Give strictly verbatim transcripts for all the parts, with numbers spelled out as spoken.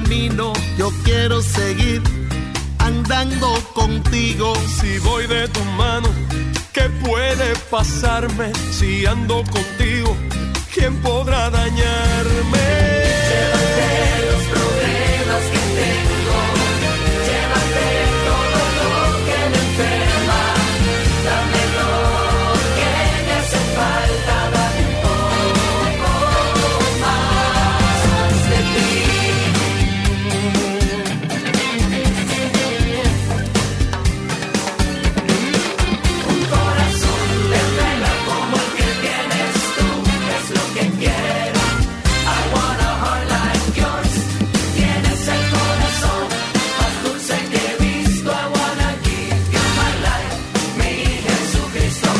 camino yo quiero seguir andando contigo. Si voy de tu mano, ¿qué puede pasarme? Si ando contigo, ¿quién podrá dañarme? Llévate los problemas que tengo, llévate todo lo que me enferma, dame lo que me hace falta, dame un poco más de ti. Un corazón de vela como el que tienes tú, es lo que quiero. I want a heart like yours. Tienes el corazón más dulce que he visto. I wanna give you my life, mi Jesucristo.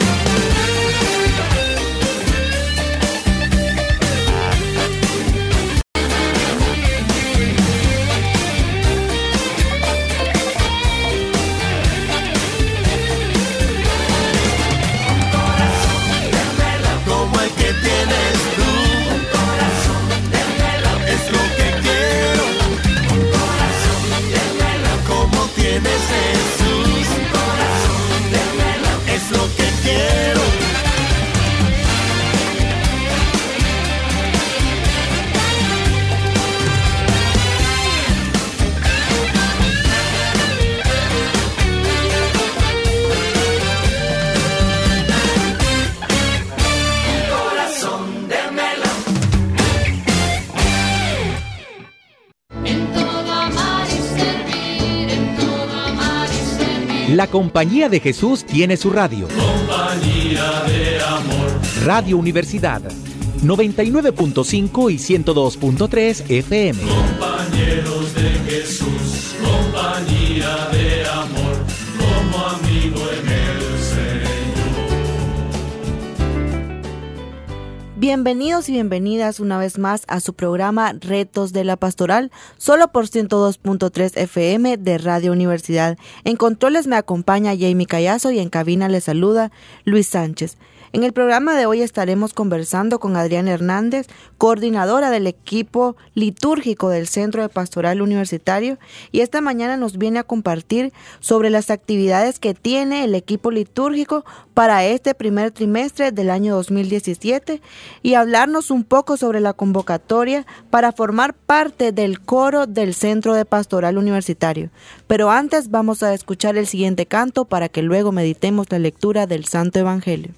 Como el que tienes tú, Un corazón de melón, es lo que quiero. un corazón de melón, Como tienes Jesús, un corazón de melón. es lo que quiero. Corazón de melón. En todo amar y servir, en todo amar y servir. La Compañía de Jesús tiene su radio. Compañía de amor. Radio Universidad, noventa y nueve punto cinco y ciento dos punto tres F M. Compañeros de Jesús, compañía de amor, como amigo en el Señor. Bienvenidos y bienvenidas una vez más a su programa Retos de la Pastoral, solo por ciento dos punto tres F M de Radio Universidad. En controles me acompaña Jamie Callazo y en cabina le saluda Luis Sánchez. En el programa de hoy estaremos conversando con Adriana Hernández, coordinadora del equipo litúrgico del Centro de Pastoral Universitario, y esta mañana nos viene a compartir sobre las actividades que tiene el equipo litúrgico para este primer trimestre del año dos mil diecisiete y hablarnos un poco sobre la convocatoria para formar parte del coro del Centro de Pastoral Universitario. Pero antes vamos a escuchar el siguiente canto para que luego meditemos la lectura del Santo Evangelio.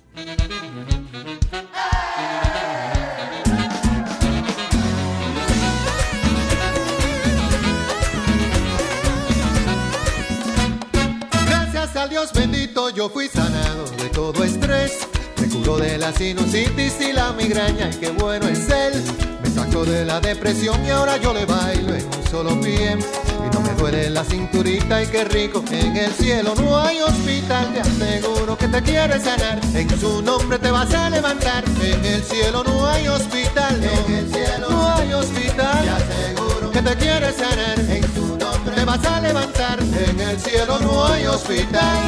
Gracias al Dios bendito yo fui sanado de todo estrés. Me curó de la sinusitis y la migraña y qué bueno es Él. Me sacó de la depresión y ahora yo le bailo en un solo pie. Y no me duele la cinturita y qué rico. En el cielo no hay hospital, te aseguro que te quiere sanar. En su nombre te vas a levantar. En el cielo no hay hospital, no. En el cielo no hay hospital, te aseguro que te quiere sanar. En su nombre te vas a levantar. En el cielo no hay hospital.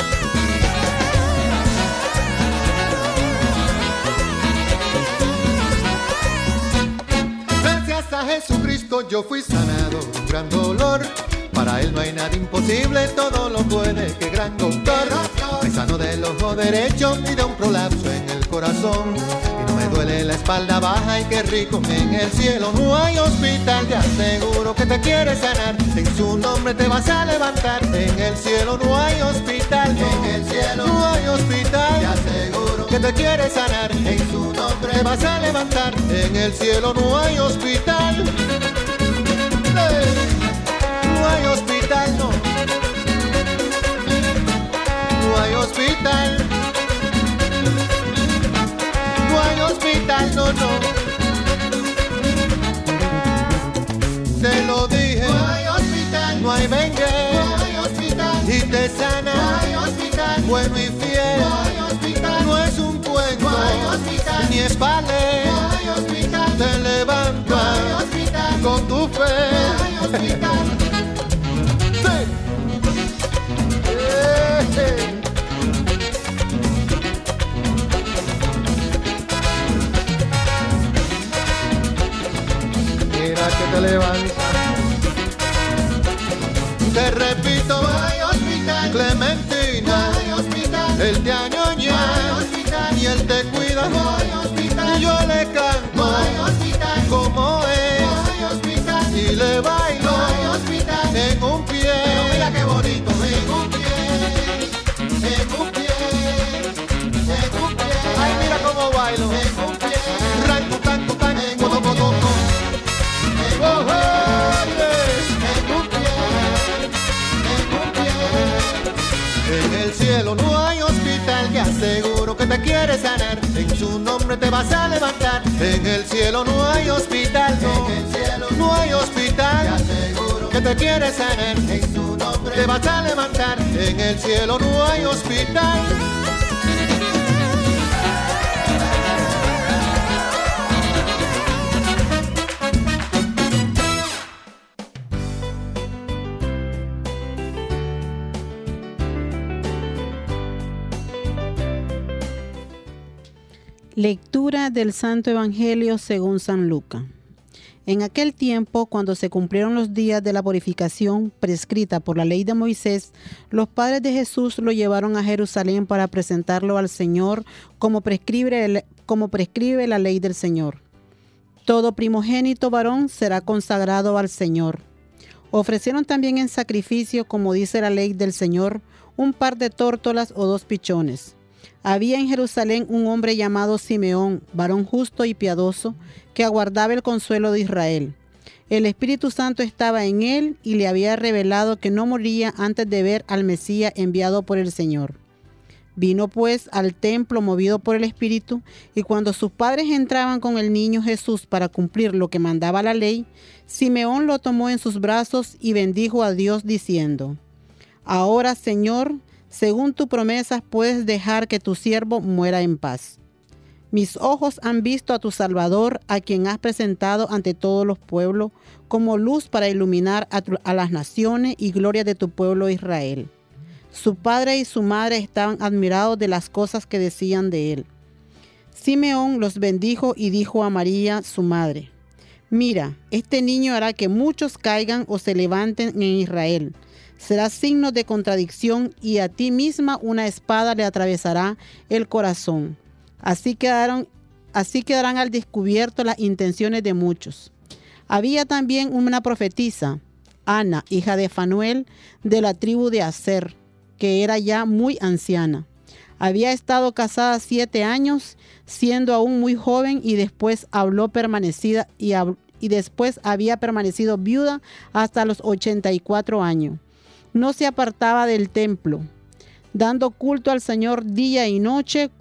Gracias a Jesucristo yo fui sanado de un gran dolor. Para Él no hay nada imposible, todo lo puede, qué gran doctor. Me sanó del ojo derecho y de un prolapso en el corazón. Y no me duele la espalda baja y qué rico. En el cielo no hay hospital, te aseguro que te quiere sanar. En su nombre te vas a levantar. En el cielo no hay hospital, en el cielo no hay hospital, te aseguro que te quiere sanar. En su nombre te vas a levantar. En el cielo no hay hospital. ¡Hey! No hay hospital, no. No hay hospital. No hay hospital, no, no. Te lo dije. No hay hospital. No hay dengue. No hay hospital. Y te sana. No hay hospital. Bueno y fiel. No hay hospital. No es un cuento. No hay hospital. Ni es vale. No hay hospital. Te levanta. No hay hospital. Con tu fe. No hay hospital. Mira que te levantas. Te repito, no hay hospital. Clementina, no hay hospital. Él te añoña, no hay hospital. Y él te cuida, no hay hospital. Yo le canto, no hay hospital. Como es, no hay hospital. Y le bailo, no hay hospital. En un pie, pero mira qué bonito, en un pie, en un pie, en un pie. Ay, mira cómo bailo, en un pie. Ranco, tanco, tanco, moto, moto, moto. En un pie, en un pie, en un pie. En el cielo no hay hospital, que aseguro que te quiere sanar. En su nombre te vas a levantar. En el cielo no hay hospital, no. En el cielo no hay hospital, que aseguro que te quiere sanar. En su nombre te vas a levantar. En el cielo no hay hospital. Lectura del Santo Evangelio según San Lucas. En aquel tiempo, cuando se cumplieron los días de la purificación prescrita por la ley de Moisés, los padres de Jesús lo llevaron a Jerusalén para presentarlo al Señor como prescribe, como prescribe la ley del Señor. Todo primogénito varón será consagrado al Señor. Ofrecieron también en sacrificio, como dice la ley del Señor, un par de tórtolas o dos pichones. Había en Jerusalén un hombre llamado Simeón, varón justo y piadoso, que aguardaba el consuelo de Israel. El Espíritu Santo estaba en él y le había revelado que no moriría antes de ver al Mesías enviado por el Señor. Vino pues al templo movido por el Espíritu, y cuando sus padres entraban con el niño Jesús para cumplir lo que mandaba la ley, Simeón lo tomó en sus brazos y bendijo a Dios diciendo: Ahora, Señor, según tu promesa, puedes dejar que tu siervo muera en paz. Mis ojos han visto a tu Salvador, a quien has presentado ante todos los pueblos, como luz para iluminar a, tu, a las naciones y gloria de tu pueblo Israel. Su padre y su madre estaban admirados de las cosas que decían de él. Simeón los bendijo y dijo a María, su madre: Mira, este niño hará que muchos caigan o se levanten en Israel. Será signo de contradicción y a ti misma una espada le atravesará el corazón. Así quedaron, así quedarán al descubierto las intenciones de muchos. Había también una profetisa, Ana, hija de Fanuel, de la tribu de Aser, que era ya muy anciana. Había estado casada siete años, siendo aún muy joven, y después habló permanecida y, y después había permanecido viuda hasta los ochenta y cuatro años. No se apartaba del templo, dando culto al Señor día y noche,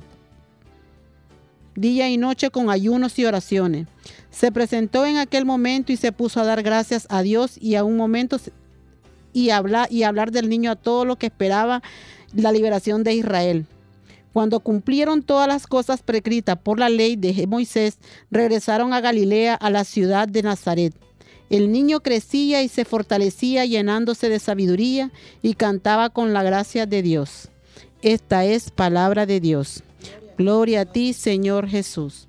día y noche con ayunos y oraciones. Se presentó en aquel momento y se puso a dar gracias a Dios y a un momento y hablar y hablar del niño a todo lo que esperaba la liberación de Israel. Cuando cumplieron todas las cosas prescritas por la ley de Moisés, regresaron a Galilea, a la ciudad de Nazaret. El niño crecía y se fortalecía, llenándose de sabiduría, y cantaba con la gracia de Dios. Esta es palabra de Dios. Gloria a ti, Señor Jesús.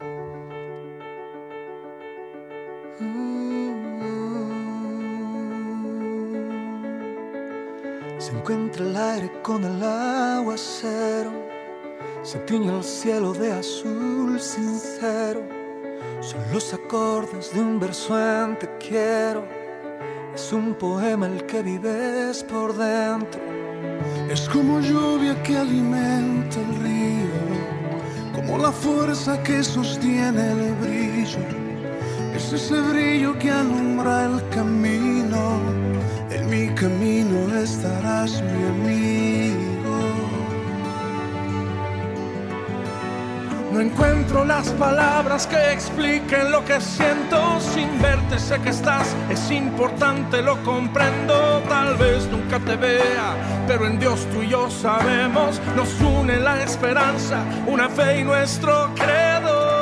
Se encuentra el aire con el aguacero, se tiñe el cielo de azul sincero. Son los acordes de un verso en te quiero. Es un poema el que vives por dentro. Es como lluvia que alimenta el río, como la fuerza que sostiene el brillo. Es ese brillo que alumbra el camino. En mi camino estarás, mi amigo. No encuentro las palabras que expliquen lo que siento. Sin verte sé que estás, es importante, lo comprendo. Tal vez nunca te vea, pero en Dios tú y yo sabemos. Nos une la esperanza, una fe y nuestro credo.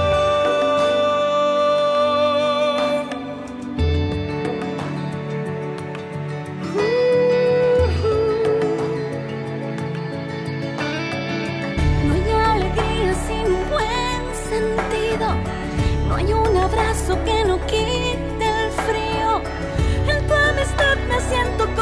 No hay un abrazo que no quite el frío. En tu amistad me siento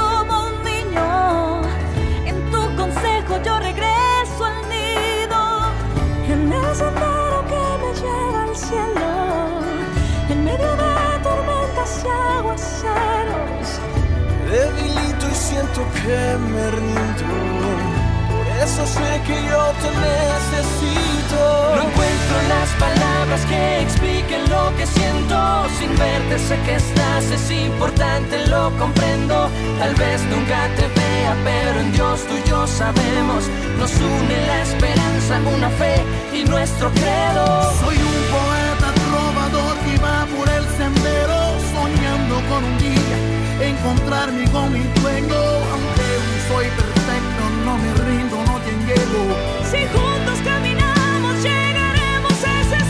siento que me rindo. Por eso sé que yo te necesito. No encuentro las palabras que expliquen lo que siento. Sin verte sé que estás, es importante, lo comprendo. Tal vez nunca te vea, pero en Dios tú y yo sabemos. Nos une la esperanza, una fe y nuestro credo. Soy un poeta trovador que va por el sendero, soñando con un día encontrarme con mi dueño. Aunque no soy perfecto, no me rindo, no te llego. Si juntos caminamos, llegaremos a ese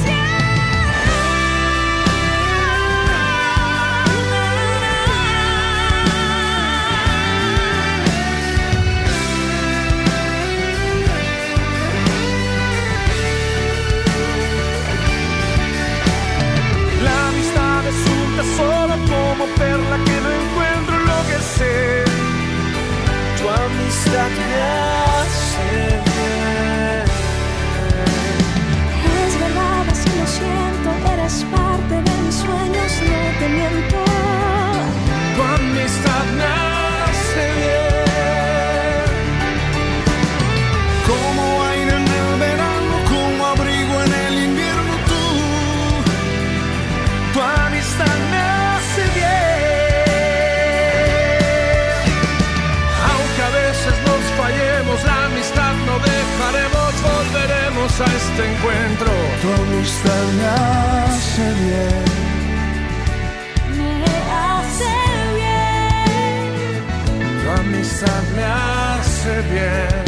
La amistad es un tesoro como perla que no encuentro lo que sé. Tu amistad me hace bien. Es verdad, así lo siento, eres parte de mis sueños, no te miento. Tu amistad me hace bien. Como aire en el verano, como abrigo en el invierno, tú. Tu amistad me hace bien. Aunque a veces nos fallemos, la amistad no dejaremos, volveremos a este encuentro. Tu amistad me hace bien. Me hace bien. Tu amistad me hace bien.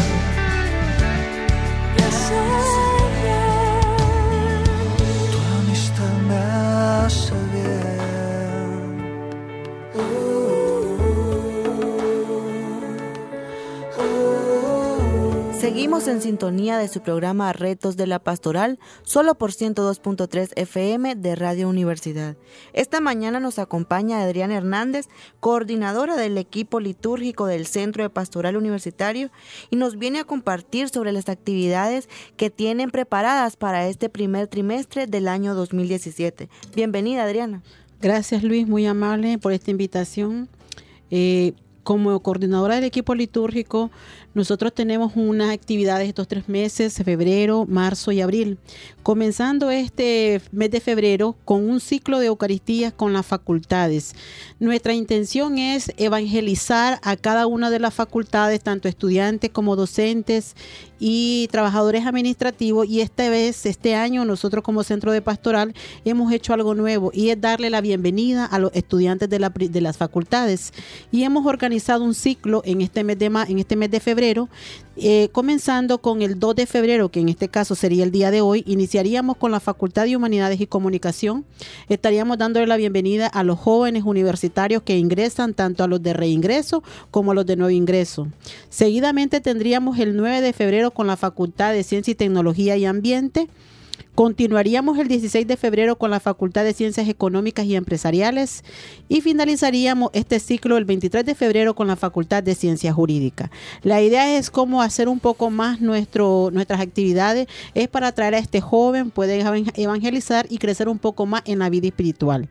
Me hace bien. Tu amistad me hace bien. Seguimos en sintonía de su programa Retos de la Pastoral, solo por ciento dos punto tres F M de Radio Universidad. Esta mañana nos acompaña Adriana Hernández, coordinadora del equipo litúrgico del Centro de Pastoral Universitario, y nos viene a compartir sobre las actividades que tienen preparadas para este primer trimestre del año dos mil diecisiete. Bienvenida, Adriana. Gracias, Luis, muy amable por esta invitación. Eh, como coordinadora del equipo litúrgico, nosotros tenemos unas actividades estos tres meses, febrero, marzo y abril. Comenzando este mes de febrero con un ciclo de Eucaristías con las facultades. Nuestra intención es evangelizar a cada una de las facultades, tanto estudiantes como docentes y trabajadores administrativos, y esta vez, este año, nosotros como Centro de Pastoral hemos hecho algo nuevo y es darle la bienvenida a los estudiantes de, la, de las facultades, y hemos organizado un ciclo en este mes de, en este mes de febrero, eh, comenzando con el dos de febrero, que en este caso sería el día de hoy. Iniciaríamos con la Facultad de Humanidades y Comunicación. Estaríamos dándole la bienvenida a los jóvenes universitarios que ingresan, tanto a los de reingreso como a los de nuevo ingreso. Seguidamente tendríamos el nueve de febrero con la Facultad de Ciencia y Tecnología y Ambiente. Continuaríamos el dieciséis de febrero con la Facultad de Ciencias Económicas y Empresariales, y finalizaríamos este ciclo el veintitrés de febrero con la Facultad de Ciencias Jurídicas. La idea es cómo hacer un poco más nuestro, nuestras actividades, es para atraer a este joven, puede evangelizar y crecer un poco más en la vida espiritual.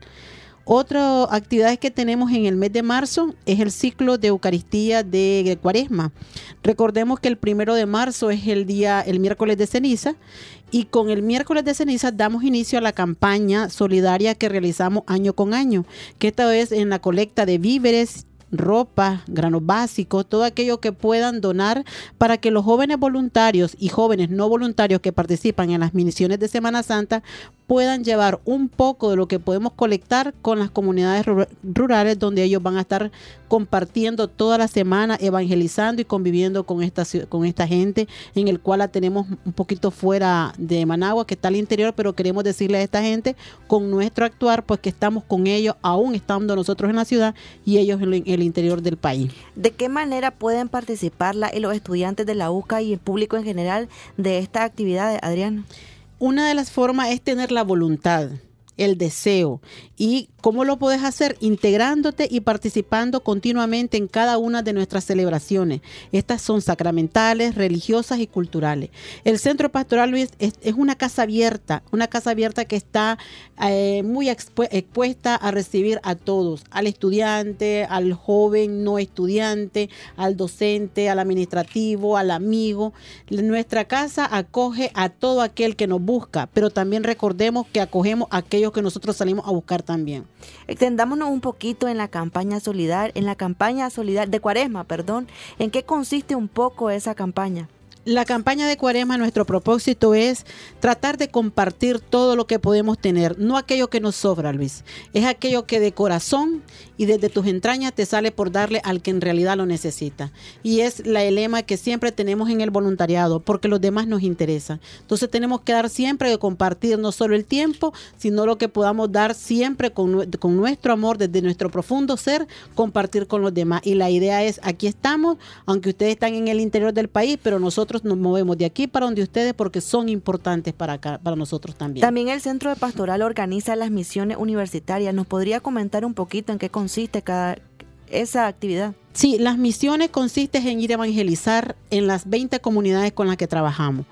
Otras actividades que tenemos en el mes de marzo es el ciclo de Eucaristía de Cuaresma. Recordemos que el primero de marzo es el día, el miércoles de ceniza, y con el miércoles de ceniza damos inicio a la campaña solidaria que realizamos año con año, que esta vez en la colecta de víveres, ropa, granos básicos, todo aquello que puedan donar para que los jóvenes voluntarios y jóvenes no voluntarios que participan en las misiones de Semana Santa puedan llevar un poco de lo que podemos colectar con las comunidades rurales, donde ellos van a estar compartiendo toda la semana, evangelizando y conviviendo con esta, con esta gente, en el cual la tenemos un poquito fuera de Managua, que está al interior, pero queremos decirle a esta gente con nuestro actuar, pues que estamos con ellos, aún estando nosotros en la ciudad y ellos en el interior del país. ¿De qué manera pueden participar la, los estudiantes de la U C A y el público en general de esta actividad, Adriana? Una de las formas es tener la voluntad. el deseo. ¿Y cómo lo puedes hacer? Integrándote y participando continuamente en cada una de nuestras celebraciones. Estas son sacramentales, religiosas y culturales. El Centro Pastoral, Luis, es, es una casa abierta, una casa abierta que está eh, muy expu- expuesta a recibir a todos, al estudiante, al joven no estudiante, al docente, al administrativo, al amigo. Nuestra casa acoge a todo aquel que nos busca, pero también recordemos que acogemos a aquellos que nosotros salimos a buscar también. Extendámonos un poquito en la campaña solidaria, en la campaña solidaria de Cuaresma, perdón. ¿En qué consiste un poco esa campaña? La campaña de Cuaresma, nuestro propósito es tratar de compartir todo lo que podemos tener, no aquello que nos sobra, Luis, es aquello que de corazón y desde tus entrañas te sale por darle al que en realidad lo necesita. Y es la lema que siempre tenemos en el voluntariado, porque los demás nos interesan. Entonces tenemos que dar siempre de compartir no solo el tiempo, sino lo que podamos dar siempre con, con nuestro amor, desde nuestro profundo ser, compartir con los demás. Y la idea es, aquí estamos, aunque ustedes están en el interior del país, pero nosotros nos movemos de aquí para donde ustedes porque son importantes para acá, para nosotros también. También el Centro de Pastoral organiza las misiones universitarias. ¿Nos podría comentar un poquito en qué consiste cada esa actividad? Sí, las misiones consisten en ir a evangelizar en las veinte comunidades con las que trabajamos.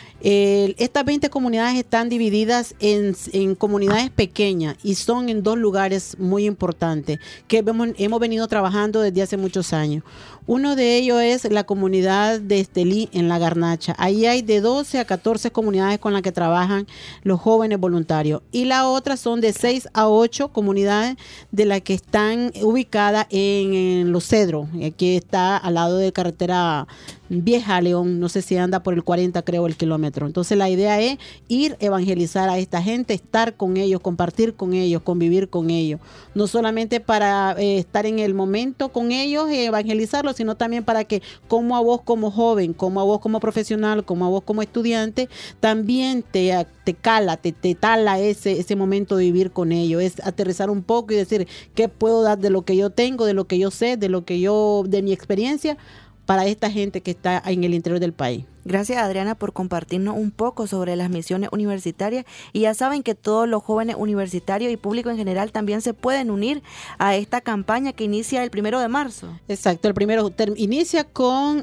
Eh, estas veinte comunidades están divididas en, en comunidades pequeñas y son en dos lugares muy importantes que hemos, hemos venido trabajando desde hace muchos años. Uno de ellos es la comunidad de Estelí en La Garnacha. Ahí hay de doce a catorce comunidades con las que trabajan los jóvenes voluntarios. Y la otra son de seis a ocho comunidades de las que están ubicadas en, en Los Cedros, que está al lado de carretera Vieja León, no sé si anda por el cuarenta creo el kilómetro. Entonces la idea es ir evangelizar a esta gente, estar con ellos, compartir con ellos, convivir con ellos. No solamente para eh, estar en el momento con ellos y evangelizarlos, sino también para que como a vos como joven, como a vos como profesional, como a vos como estudiante, también te, te cala, te, te tala ese, ese momento de vivir con ellos. Es aterrizar un poco y decir qué puedo dar de lo que yo tengo, de lo que yo sé, de lo que yo, de mi experiencia, para esta gente que está en el interior del país. Gracias, Adriana, por compartirnos un poco sobre las misiones universitarias. Y ya saben que todos los jóvenes universitarios y público en general también se pueden unir a esta campaña que inicia el primero de marzo. Exacto, el primero ter- inicia con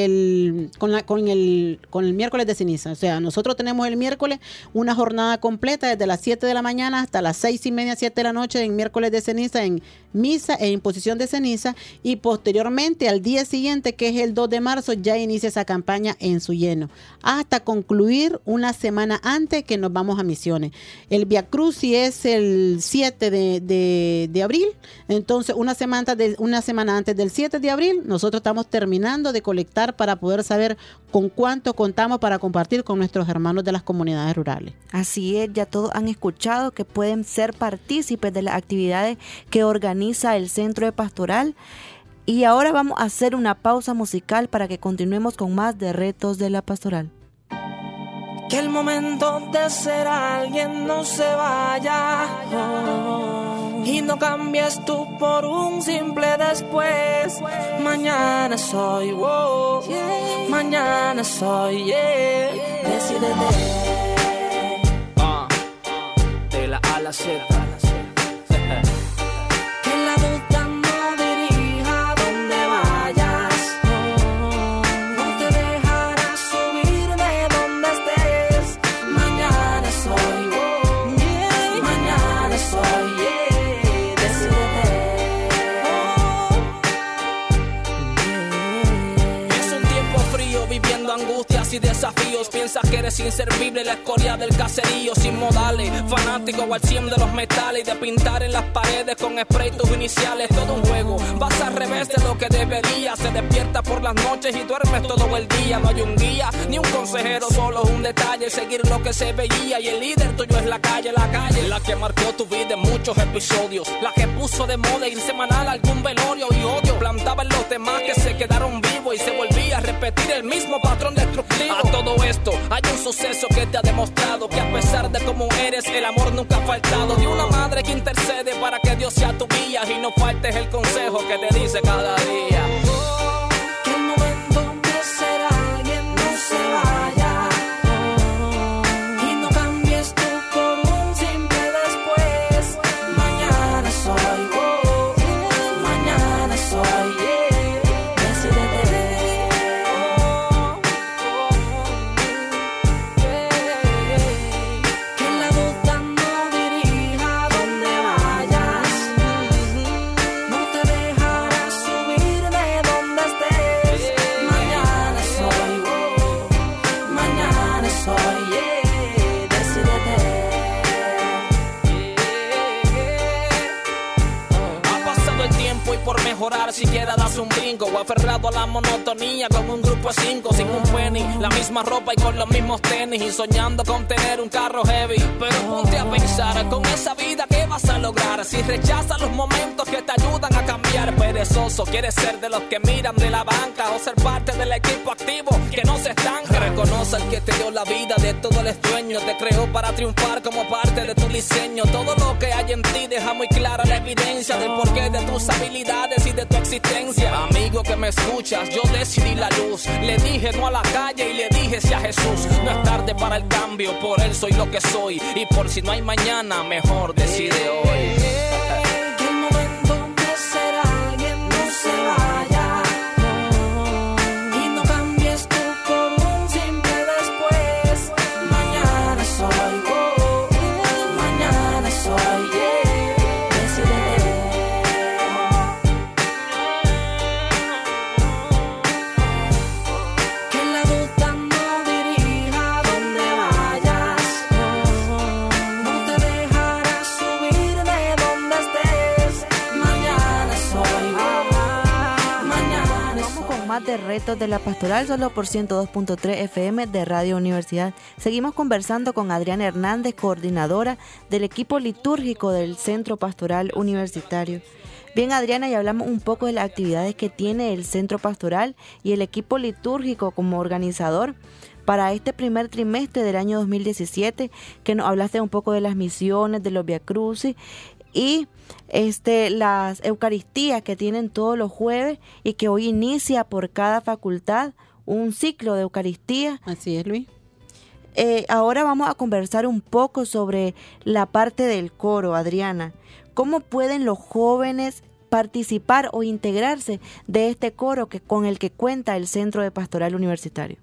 el con la con el con el miércoles de ceniza. O sea, nosotros tenemos el miércoles una jornada completa desde las siete de la mañana hasta las seis y media, siete de la noche en miércoles de ceniza, en misa e imposición de ceniza, y posteriormente al día siguiente, que es el dos de marzo, ya inicia esa campaña en su lleno, hasta concluir una semana antes que nos vamos a misiones. El Via Crucis es el siete de, de, de abril, entonces una semana, de, una semana antes del siete de abril, nosotros estamos terminando de colectar para poder saber con cuánto contamos para compartir con nuestros hermanos de las comunidades rurales. Así es, ya todos han escuchado que pueden ser partícipes de las actividades que organiza el Centro de Pastoral. Y ahora vamos a hacer una pausa musical para que continuemos con más de Retos de la Pastoral. Que el momento de ser alguien no se vaya, oh, y no cambies tú por un simple después. Mañana soy, oh, yeah. Mañana soy, yeah. Decídete. Uh, de la A a la Z. Que la duda no dirija donde vayas, oh, no te dejarás subir de donde estés. Mañana soy, oh, yeah. Mañana soy, yeah. Decídete, oh, yeah. Es un tiempo frío viviendo angustias y desafíos. Piensas que eres inservible, la escoria del caserío, sin modales, fanático al cien de los metales y de pintar en las paredes con spray tus iniciales. Todo un juego, vas al revés de lo que debería. Se despierta por las noches y duermes todo el día. No hay un guía, ni un consejero, solo un detalle, seguir lo que se veía. Y el líder tuyo es la calle, la calle, la que marcó tu vida en muchos episodios, la que puso de moda ir semanal a algún velorio y odio plantaba en los demás que se quedaron vivos y se volvía a repetir el mismo patrón destructivo. A todo esto hay un suceso que te ha demostrado que a pesar de cómo eres, el amor nunca ha faltado. De una madre que intercede para que Dios sea tu guía y no faltes el consejo que te dice cada día. Que el momento de ser alguien no se vaya, y no cambies tú por un simple después. por mejorar, siquiera das un brinco. O aferrado a la monotonía con un grupo de cinco, sin un penny, la misma ropa y con los mismos tenis, y soñando con tener un carro heavy. Pero ponte a pensar, con esa vida ¿qué vas a lograr? Si rechazas los momentos que te ayudan a cambiar. Perezoso, quieres ser de los que miran de la banca, o ser parte del equipo activo que no se estanca. Reconoce el que te dio la vida, de todo el dueño, te creó para triunfar como parte de tu diseño. Todo lo que hay en ti deja muy clara la evidencia del porqué de tus habilidades y de tu existencia. Amigo que me escuchas, yo decidí la luz. Le dije no a la calle y le dije sí a Jesús. No es tarde para el cambio, por él soy lo que soy. Y por si no hay mañana, mejor decide hoy. Que el momento de ser alguien no se vaya, y no cambies tú por un simple después. Mañana soy, oh, mañana soy, yeah. Decídete. Que la duda no dirija donde vayas, no te dejará subir de donde estés. Mañana soy, mañana Vamos soy. con más de Retos de la Pastoral, solo por ciento dos punto tres F M de Radio Universidad. Seguimos conversando con Adriana Hernández, coordinadora del equipo litúrgico del Centro Pastoral Universitario. Bien, Adriana, ya hablamos un poco de las actividades que tiene el Centro Pastoral y el equipo litúrgico como organizador para este primer trimestre del año dos mil diecisiete, que nos hablaste un poco de las misiones, de los Via Crucis y este, las Eucaristías que tienen todos los jueves y que hoy inicia por cada facultad un ciclo de Eucaristía. Así es, Luis. Eh, ahora vamos a conversar un poco sobre la parte del coro, Adriana. ¿Cómo pueden los jóvenes participar o integrarse de este coro que, con el que cuenta el Centro de Pastoral Universitario?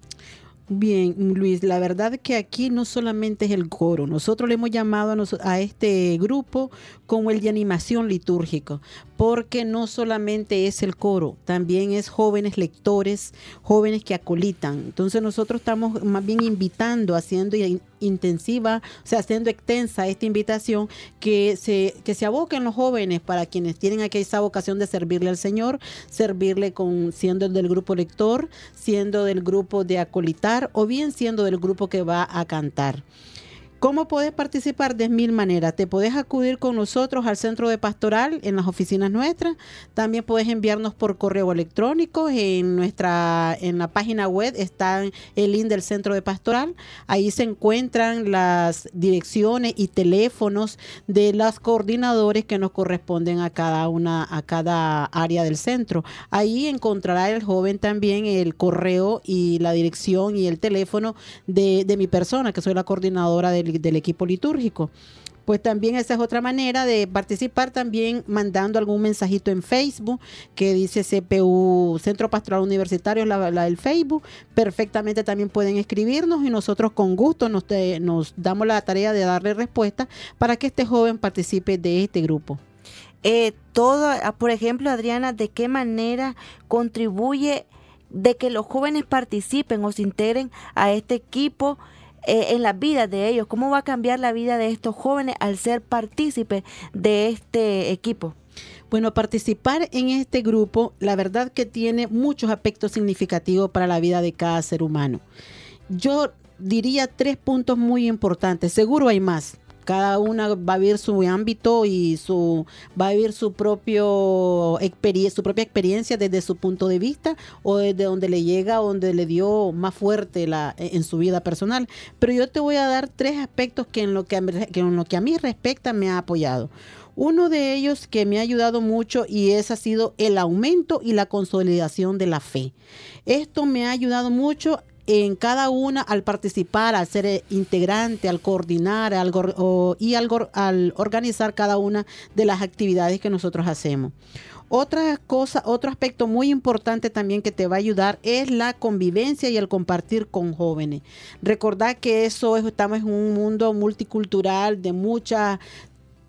Bien, Luis, la verdad que aquí no solamente es el coro, nosotros le hemos llamado a, nos, a este grupo como el de animación litúrgica, porque no solamente es el coro, también es jóvenes lectores, jóvenes que acolitan. Entonces nosotros estamos más bien invitando, haciendo in, intensiva, o sea, haciendo extensa esta invitación, que se, que se aboquen los jóvenes para quienes tienen aquí esa vocación de servirle al Señor, servirle con siendo del grupo lector, siendo del grupo de acolitar, o bien siendo del grupo que va a cantar. ¿Cómo puedes participar? De mil maneras. Te puedes acudir con nosotros al centro de pastoral en las oficinas nuestras. También puedes enviarnos por correo electrónico. En nuestra en la página web está el link del centro de pastoral. Ahí se encuentran las direcciones y teléfonos de los coordinadores que nos corresponden a cada una a cada área del centro. Ahí encontrará el joven también el correo y la dirección y el teléfono de, de mi persona, que soy la coordinadora del del equipo litúrgico. Pues también esa es otra manera de participar, también mandando algún mensajito en Facebook que dice C P U, Centro Pastoral Universitario, la, la del Facebook. Perfectamente también pueden escribirnos y nosotros con gusto nos, te, nos damos la tarea de darle respuesta para que este joven participe de este grupo. Eh, todo, por ejemplo, Adriana, ¿de qué manera contribuye de que los jóvenes participen o se integren a este equipo Eh, en la vida de ellos? ¿Cómo va a cambiar la vida de estos jóvenes al ser partícipes de este equipo? Bueno, participar en este grupo, la verdad que tiene muchos aspectos significativos para la vida de cada ser humano. Yo diría tres puntos muy importantes, seguro hay más. Cada una va a vivir su ámbito y su va a vivir su propio experiencia, su propia experiencia desde su punto de vista o desde donde le llega, donde le dio más fuerte la, en su vida personal. Pero yo te voy a dar tres aspectos que en lo que, que en lo que a mí respecta me ha apoyado. Uno de ellos que me ha ayudado mucho y ese ha sido el aumento y la consolidación de la fe. Esto me ha ayudado mucho en cada una al participar, al ser integrante, al coordinar al, o, y al, al organizar cada una de las actividades que nosotros hacemos. Otra cosa, otro aspecto muy importante también que te va a ayudar es la convivencia y el compartir con jóvenes. Recordad que eso es, estamos en un mundo multicultural de muchas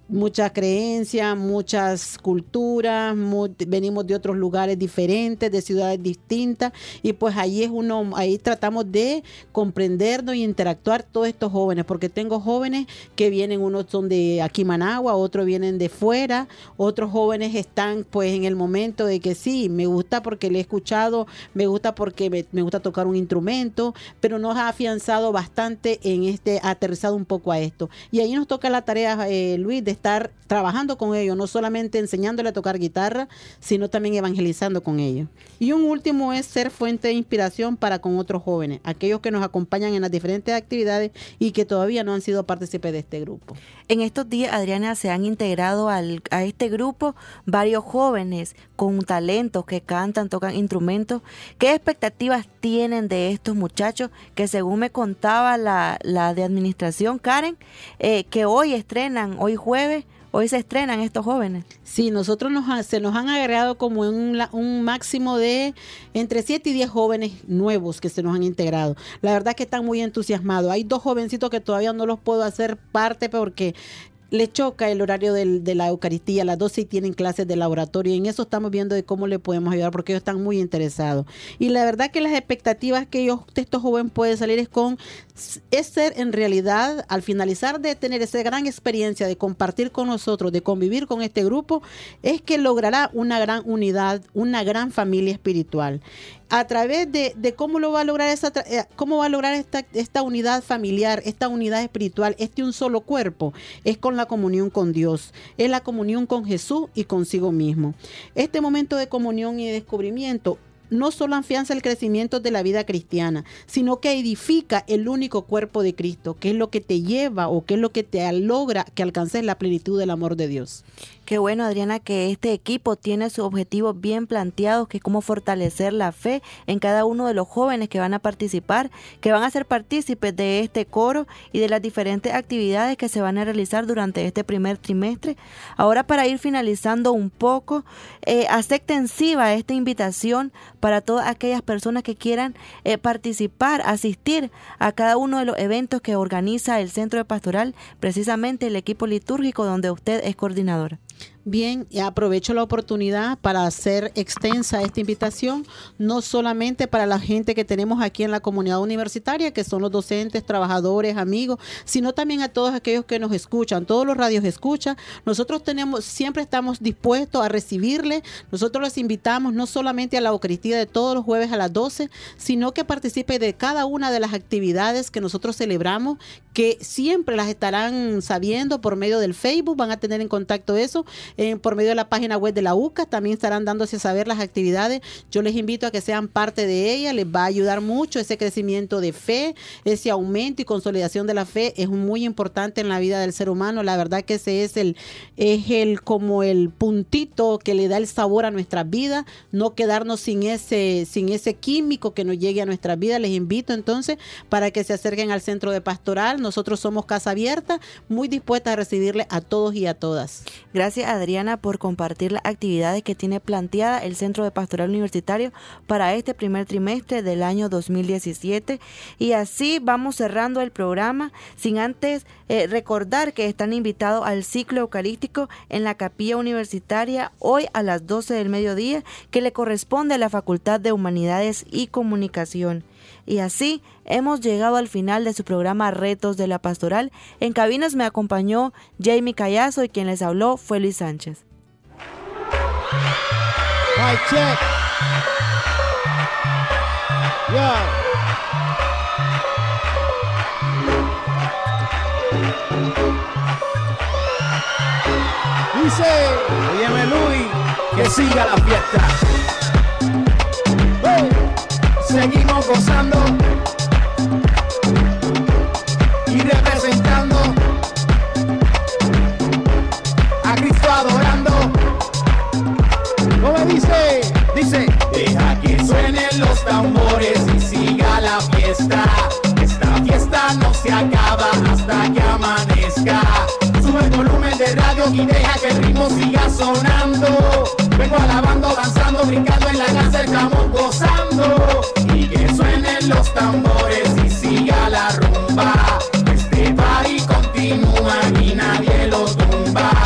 muchas creencias, muchas culturas, mu- venimos de otros lugares diferentes, de ciudades distintas, y pues ahí es uno, ahí tratamos de comprendernos y interactuar todos estos jóvenes, porque tengo jóvenes que vienen, unos son de aquí Managua, otros vienen de fuera, otros jóvenes están pues en el momento de que sí, me gusta porque le he escuchado, me gusta porque me, me gusta tocar un instrumento, pero nos ha afianzado bastante en este, aterrizado un poco a esto. Y ahí nos toca la tarea, eh, Luis, de estar trabajando con ellos, no solamente enseñándole a tocar guitarra, sino también evangelizando con ellos. Y un último es ser fuente de inspiración para con otros jóvenes, aquellos que nos acompañan en las diferentes actividades y que todavía no han sido partícipes de este grupo. En estos días, Adriana, se han integrado al, a este grupo varios jóvenes con talentos que cantan, tocan instrumentos. ¿Qué expectativas tienen de estos muchachos que, según me contaba la, la de administración, Karen, eh, que hoy estrenan, hoy jueves, hoy se estrenan estos jóvenes? Sí, nosotros nos ha- se nos han agregado como un, la- un máximo de entre siete y diez jóvenes nuevos que se nos han integrado. La verdad es que están muy entusiasmados. Hay dos jovencitos que todavía no los puedo hacer parte porque le choca el horario del, de la Eucaristía, a las doce y tienen clases de laboratorio, y en eso estamos viendo de cómo le podemos ayudar porque ellos están muy interesados. Y la verdad que las expectativas que ellos, de estos jóvenes pueden salir es con, es ser en realidad, al finalizar de tener esa gran experiencia de compartir con nosotros, de convivir con este grupo, es que logrará una gran unidad, una gran familia espiritual. A través de, de cómo lo va a lograr esa, tra- eh, cómo va a lograr esta, esta unidad familiar, esta unidad espiritual, este un solo cuerpo, es con la comunión con Dios, es la comunión con Jesús y consigo mismo. Este momento de comunión y de descubrimiento no solo afianza el crecimiento de la vida cristiana, sino que edifica el único cuerpo de Cristo, que es lo que te lleva o que es lo que te logra que alcances la plenitud del amor de Dios. Qué bueno, Adriana, que este equipo tiene sus objetivos bien planteados, que es cómo fortalecer la fe en cada uno de los jóvenes que van a participar, que van a ser partícipes de este coro y de las diferentes actividades que se van a realizar durante este primer trimestre. Ahora, para ir finalizando un poco, eh, hace extensiva esta invitación para todas aquellas personas que quieran eh, participar, asistir a cada uno de los eventos que organiza el Centro de Pastoral, precisamente el equipo litúrgico donde usted es coordinadora. Bien, y aprovecho la oportunidad para hacer extensa esta invitación, no solamente para la gente que tenemos aquí en la comunidad universitaria, que son los docentes, trabajadores, amigos, sino también a todos aquellos que nos escuchan, todos los radios escuchan. Nosotros tenemos, siempre estamos dispuestos a recibirles. Nosotros los invitamos no solamente a la Eucaristía de todos los jueves a las doce, sino que participe de cada una de las actividades que nosotros celebramos, que siempre las estarán sabiendo por medio del Facebook, van a tener en contacto eso. Eh, por medio de la página web de la U C A también estarán dándose a saber las actividades. Yo les invito a que sean parte de ella, les va a ayudar mucho ese crecimiento de fe, ese aumento y consolidación de la fe es muy importante en la vida del ser humano. La verdad que ese es el, es el como el puntito que le da el sabor a nuestras vidas, no quedarnos sin ese, sin ese químico que nos llegue a nuestras vidas. Les invito entonces para que se acerquen al Centro de Pastoral. Nosotros somos Casa Abierta, muy dispuestas a recibirle a todos y a todas. Gracias, Adriana, por compartir las actividades que tiene planteada el Centro de Pastoral Universitario para este primer trimestre del año dos mil diecisiete. Y así vamos cerrando el programa, sin antes eh, recordar que están invitados al ciclo eucarístico en la Capilla Universitaria hoy a las doce del mediodía, que le corresponde a la Facultad de Humanidades y Comunicación. Y así hemos llegado al final de su programa Retos de la Pastoral. En cabinas me acompañó Jamie Callazo y quien les habló fue Luis Sánchez. Mic check. Yo. Dice, óyeme Luis, que siga la fiesta. Hey. Seguimos gozando y representando a Cristo, adorando. ¿Cómo dice? Dice, deja que suenen los tambores y siga la fiesta. Esta fiesta no se acaba hasta que amanezca. Sube el volumen de radio y deja que el ritmo siga sonando. Vengo alabando, danzando, brincando en la casa, estamos gozando. Y que suenen los tambores y siga la rumba. Este party continúa y nadie lo tumba.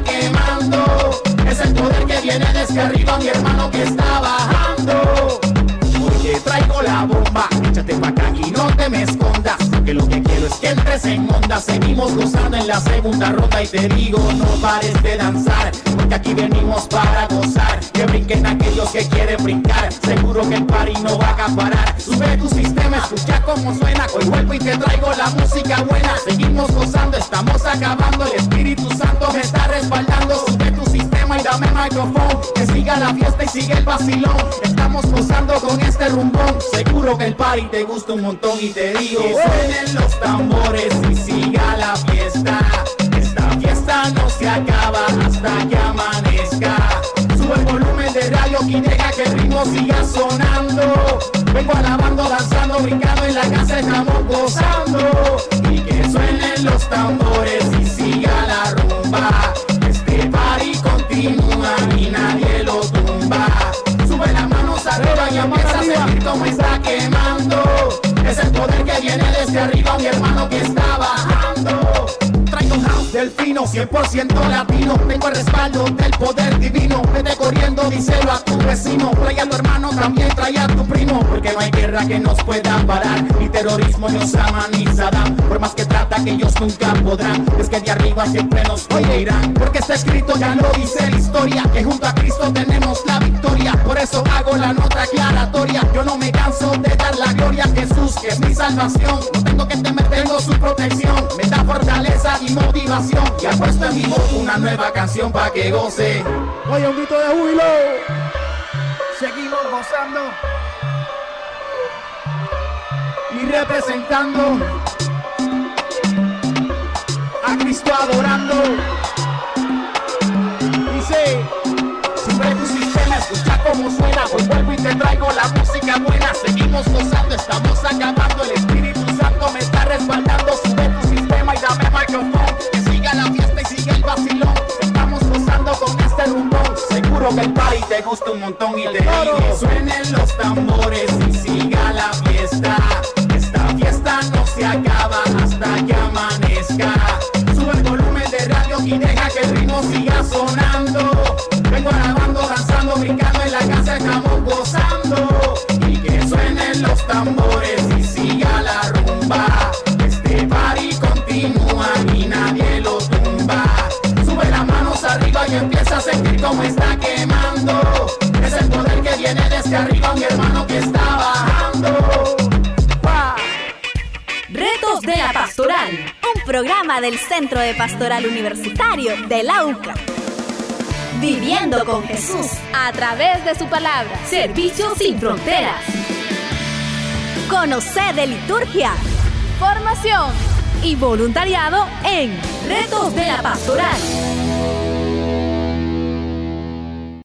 está quemando. Es el poder que viene desde arriba, mi hermano que está bajando. Oye, traigo la bomba, échate pa' acá y no te me escondas, que lo que quiero es que entres en onda. Seguimos gozando en la segunda ronda y te digo, no pares de danzar, porque aquí venimos para gozar. Que brinquen aquellos que quieren brincar, seguro que el party no va a acaparar. Sube tu sistema, escucha cómo suena, hoy vuelvo y te traigo la música buena. Seguimos gozando, estamos acabando, el Espíritu Santo me está respaldando. Sube tu sistema y dame micrófono, que siga la fiesta y sigue el vacilón. Estamos gozando con este rumbón, seguro que el party te gusta un montón y te digo, que suenen los tambores y siga la fiesta. Esta fiesta no se acaba hasta que amanezca. Sube el volumen de radio y deja que el ritmo siga sonando. Vengo alabando, danzando, brincando en la casa, estamos gozando. Y que suenen los tambores y siga la rumba. Este party continúa y nadie lo tumba. Sube las manos arriba y empieza a sentir cómo está quemando. Es el poder que viene desde arriba, mi hermano que está bajando. Traigo house del fino, cien por ciento latino. Tengo el respaldo del poder divino. Vete corriendo, díselo a tu vecino. Trae a tu hermano, también trae a tu primo. Porque no hay guerra que nos pueda parar, ni terrorismo, ni Osama, ni Saddam. Por más que trata, que ellos nunca podrán. Es que de arriba siempre nos oirán. Porque está escrito, ya lo dice la historia, que junto a Cristo tenemos la victoria. Por eso hago la nota aclaratoria. Yo no me canso de dar la gloria a Jesús, que es mi salvación. No tengo que temer, tengo su protección. Me da fortaleza y motivación. Y ha puesto en mi voz una nueva canción pa' que goce. Oye, un grito de júbilo. Seguimos gozando y representando a Cristo, adorando. Dice, siempre tu sistema, escucha cómo suena. Hoy vuelvo y te traigo la música buena. Seguimos gozando, estamos acabando. El Espíritu Santo me está respaldando. Sube tu sistema y dame micrófono, que siga la fiesta y sigue el vacilón. Estamos gozando con este rumbón, seguro que el party te gusta un montón y te digo, que suenen los tambores y siga la fiesta. Esta fiesta no se acaba hasta que amanezca. Sube el volumen de radio y deja que el ritmo siga sonando. Vengo grabando, danzando, brincando en la casa, estamos gozando. Y que suenen los tambores y siga la rumba. Este party continúa y nadie lo tumba. Sube las manos arriba y empieza a sentir cómo está quemando. Es el poder que viene desde arriba, mi hermano que está bajando. Retos de la Pastoral, un programa del Centro de Pastoral Universitario de la U C A. Viviendo con Jesús a través de su palabra. Servicios sin fronteras. Conocer de liturgia, formación y voluntariado en Retos de la Pastoral.